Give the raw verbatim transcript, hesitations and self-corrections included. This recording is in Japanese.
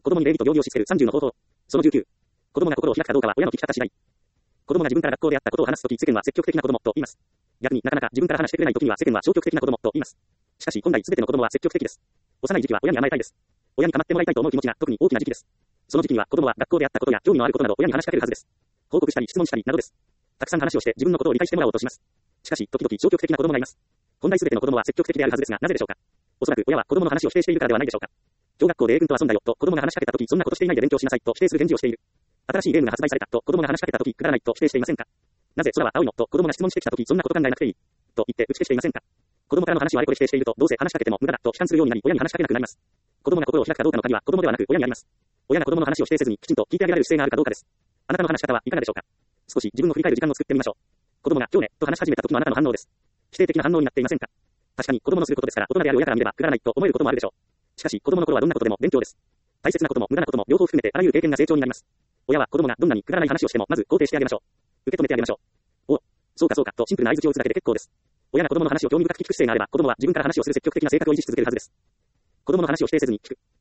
子供に礼儀と行儀をしつけるさんじゅうの方法。そのじゅうきゅう。子供が心を開くかどうかは親の聞き方次第。子供が自分から学校であったことを話すとき、世間は積極的な子供と言います。逆になかなか自分から話してくれないときには世間は消極的な子供と言います。しかし本来すべての子供は積極的です。幼い時期は親に甘えたいです。親に構ってもらいたいと思う気持ちが特に大きな時期です。その時期には子供は学校であったことや興味のあることなど親に話しかけるはずです。報告したり質問したりなどです。たくさん話をして自分のことを理解してもらおうとします。しかし時々消極的な子供がいます。本来すべての子供は積極的であるはずですが、なぜでしょうか。おそらく親は子供の話を否定しているからではないでしょうか。小学校で A 君と遊んだよと子供が話しかけたとき、そんなことしていないで勉強しなさいと否定する返事をしている。新しいゲームが発売されたと子供が話しかけたとき、くだらないと否定していませんか。なぜ空は青いのと子供が質問してきたとき、そんなこと考えなくていいと言って打ち消していませんか。子供からの話をあれこれ否定していると、どうせ話しかけても無駄だと悲観するようになり、親に話しかけなくなります。子供が心を開くかどうかの鍵は子供ではなく親にあります。親が子供の話を否定せずにきちんと聞いてあげられる姿勢があるかどうかです。あなたの話し方はいかがでしょうか。少し自分を振り返る時間を作ってみましょう。子供が今日ねと話し始めた時のあなたの反応です。否定的な反応になっていませんか。確かに子供のすることですから、大人である親から見ればくだらないと思えることもあるでしょう。しかし子供の頃はどんなことでも勉強です。大切なことも無駄なことも両方含めてあらゆる経験が成長になります。親は子供がどんなにくだらない話をしてもまず肯定してあげましょう。受け止めてあげましょう。お、そうかそうかとシンプルな相槌を打つだけで結構です。親が子供の話を興味深く聞く姿勢があれば、子供は自分から話をする積極的な性格を維持し続けるはずです。子供の話を否定せずに聞く。